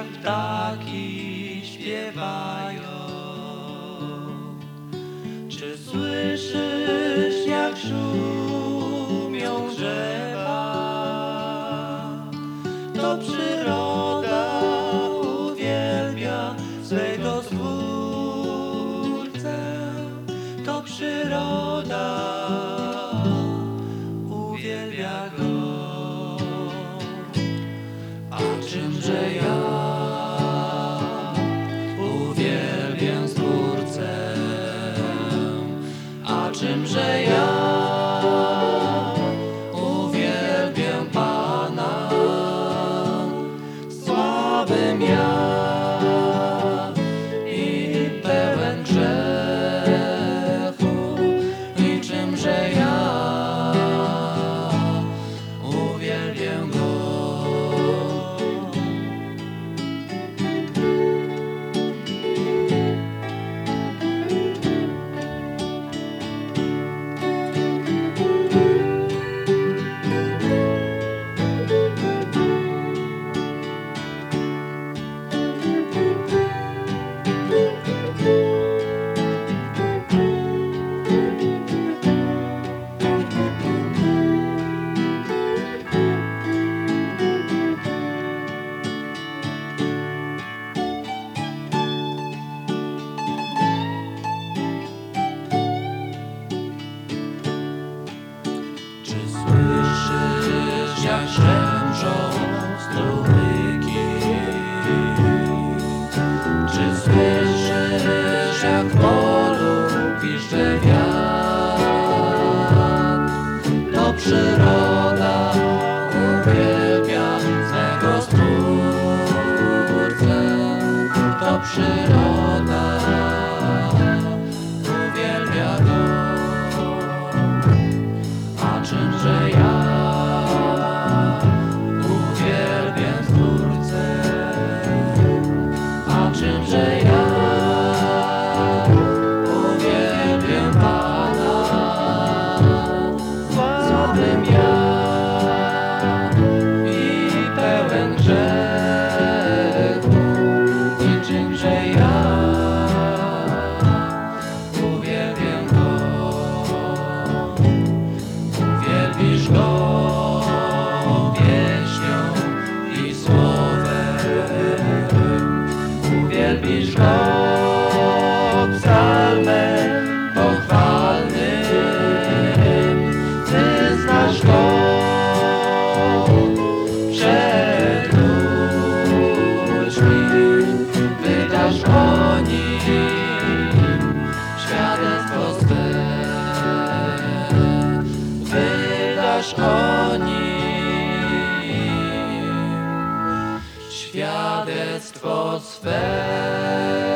jak ptaki śpiewają. Czy słyszysz, jak szumią drzewa? To przyroda uwielbia swego Stwórcę. To przyroda uwielbia Go. A czymże ja uwielbię Stwórcę? A czymże ja uwielbię Pana? Słabym ja i pełen grzechu. I czymże ja uwielbię Go? Czy słyszysz, jak szczęczą strumyki? Czy słyszysz, jak w polu piszcze wiatr? To przyroda uwielbia swego Stwórcę. To przyroda uwielbia Go. A czymże ja uwielbię Stwórcę? A czymże ja uwielbię Pana? Słabym ja i pełen grzechu. I czymże ja uwielbię Go? Uwielbisz Go pieśnią i słowem. Uwielbisz Go psalmem pochwalnym. Wyznasz Go przed ludźmi. Wydasz o Nim świadectwo swe. Wydasz o Nim świadectwo swe.